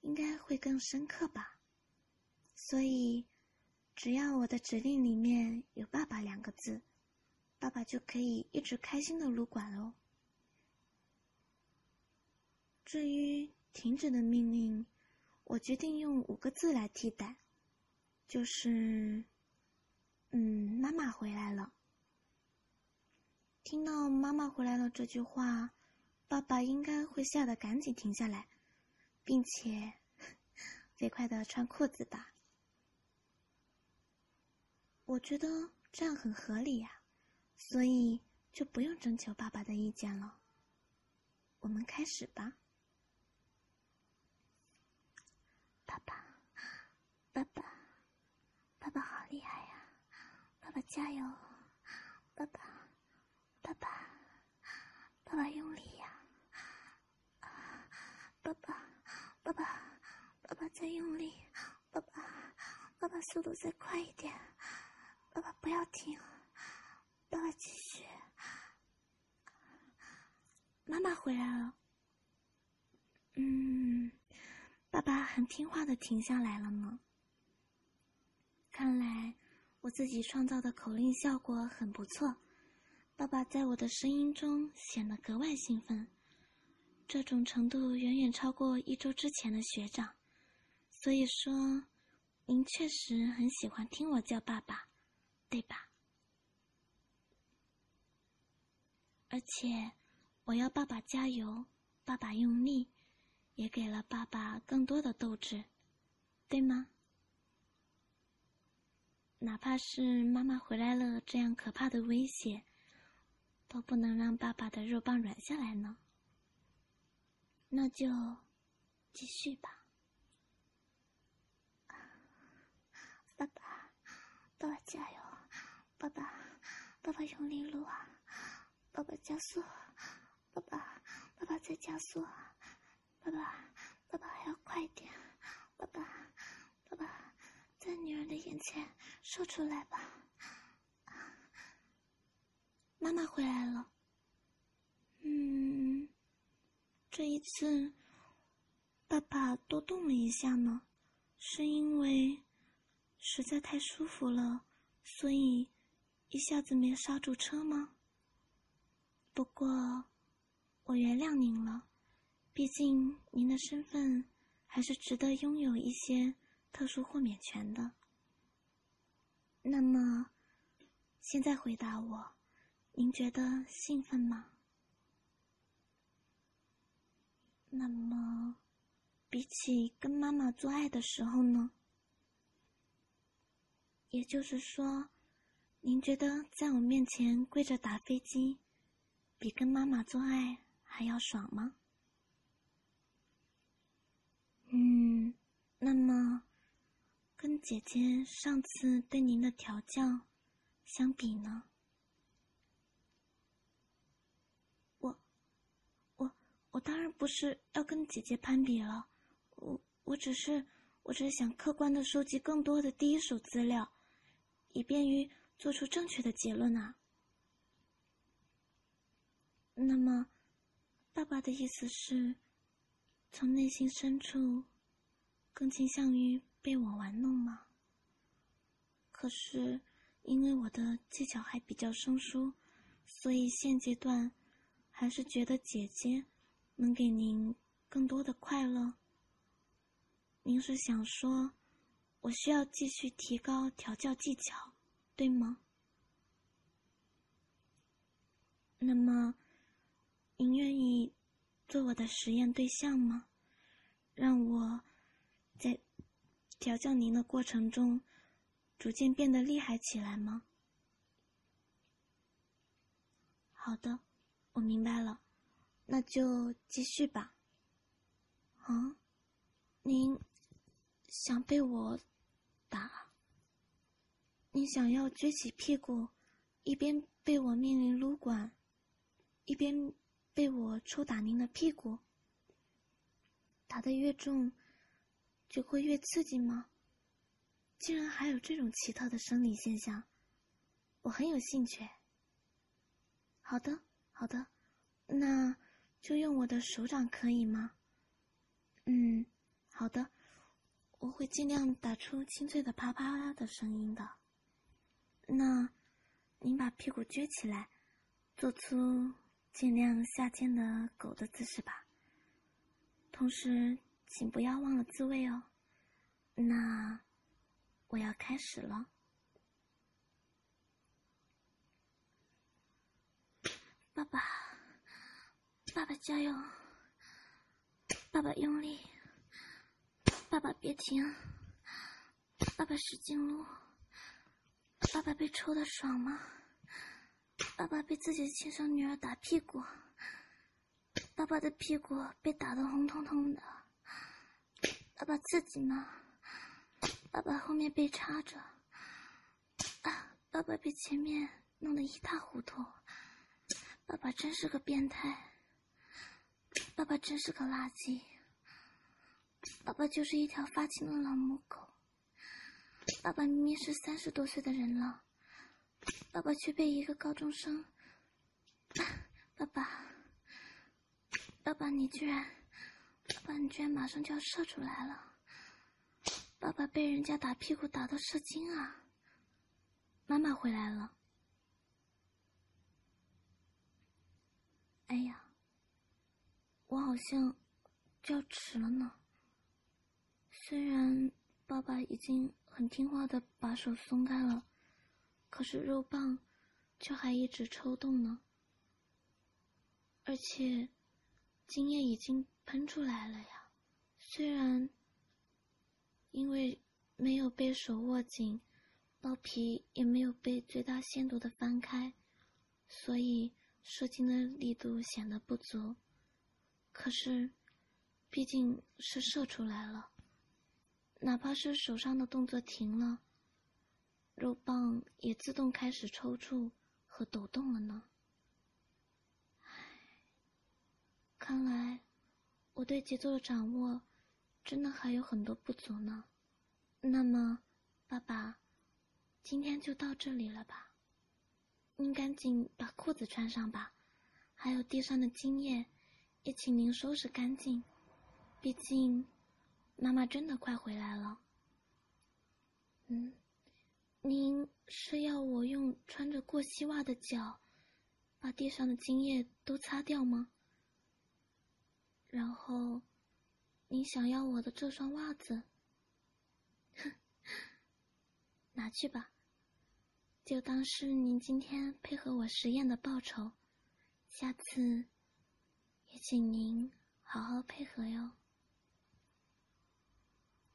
应该会更深刻吧。所以，只要我的指令里面有爸爸2个字，爸爸就可以一直开心的撸管喽。至于停止的命令，我决定用5个字来替代，就是妈妈回来了。听到妈妈回来了这句话，爸爸应该会吓得赶紧停下来，并且飞快地穿裤子吧。我觉得这样很合理呀，所以就不用征求爸爸的意见了。我们开始吧。爸爸，爸爸，爸爸好厉害呀！爸爸加油！爸爸，爸爸，爸爸用力呀！爸爸，爸爸，爸爸再用力！爸爸，爸爸速度再快一点！爸爸不要停！爸爸继续！妈妈回来了。爸爸很听话的停下来了呢。看来我自己创造的口令效果很不错，爸爸在我的声音中显得格外兴奋，这种程度远远超过1周之前的学长。所以说，您确实很喜欢听我叫爸爸，对吧？而且我要爸爸加油，爸爸用力，也给了爸爸更多的斗志，对吗？哪怕是妈妈回来了这样可怕的威胁，都不能让爸爸的肉棒软下来呢。那就继续吧。爸爸，爸爸加油！爸爸，爸爸用力撸啊！爸爸加速！爸爸，爸爸再加速！爸爸，爸爸还要快点！爸爸，爸爸，在女儿的眼前说出来吧！妈妈回来了。这一次，爸爸多动了一下呢，是因为实在太舒服了，所以一下子没刹住车吗？不过，我原谅您了，毕竟您的身份还是值得拥有一些特殊豁免权的。那么，现在回答我，您觉得兴奋吗？那么，比起跟妈妈做爱的时候呢？也就是说，您觉得在我面前跪着打飞机，比跟妈妈做爱还要爽吗？那么，跟姐姐上次对您的调教相比呢？我当然不是要跟姐姐攀比了，我只是想客观的收集更多的第一手资料，以便于做出正确的结论啊。那么，爸爸的意思是，从内心深处，更倾向于被我玩弄吗？可是，因为我的技巧还比较生疏，所以现阶段还是觉得姐姐能给您更多的快乐。您是想说，我需要继续提高调教技巧，对吗？那么，您愿意做我的实验对象吗？让我在调教您的过程中，逐渐变得厉害起来吗？好的，我明白了，那就继续吧。啊，您想被我打？您想要撅起屁股，一边被我命令撸管，一边被我抽打您的屁股？打得越重，就会越刺激吗？竟然还有这种奇特的生理现象，我很有兴趣。好的，好的，那就用我的手掌可以吗？ 好的，我会尽量打出清脆的啪啪的声音的。那您把屁股撅起来，做出尽量下贱的狗的姿势吧。同时，请不要忘了自慰哦。那我要开始了。爸爸，爸爸加油！爸爸用力！爸爸别停！爸爸使劲撸！爸爸被抽得爽吗？爸爸被自己的亲生女儿打屁股，爸爸的屁股被打得红彤彤的，爸爸刺激吗？爸爸后面被插着，爸爸被前面弄得一塌糊涂，爸爸真是个变态，爸爸真是个垃圾，爸爸就是一条发情的老母狗，爸爸明明是30多岁的人了，爸爸却被一个高中生，爸爸你居然马上就要射出来了，爸爸被人家打屁股打到射精啊！妈妈回来了。哎呀，我好像就要迟了呢。虽然爸爸已经很听话的把手松开了，可是肉棒却还一直抽动呢。而且精液已经喷出来了呀，虽然因为没有被手握紧，包皮也没有被最大限度的翻开，所以射精的力度显得不足。可是毕竟是射出来了，哪怕是手上的动作停了，肉棒也自动开始抽搐和抖动了呢。看来我对节奏的掌握真的还有很多不足呢。那么爸爸，今天就到这里了吧？您赶紧把裤子穿上吧，还有地上的精液也请您收拾干净，毕竟妈妈真的快回来了。您是要我用穿着过膝袜的脚把地上的精液都擦掉吗？然后您想要我的这双袜子？拿去吧，就当是您今天配合我实验的报酬，下次也请您好好配合哟。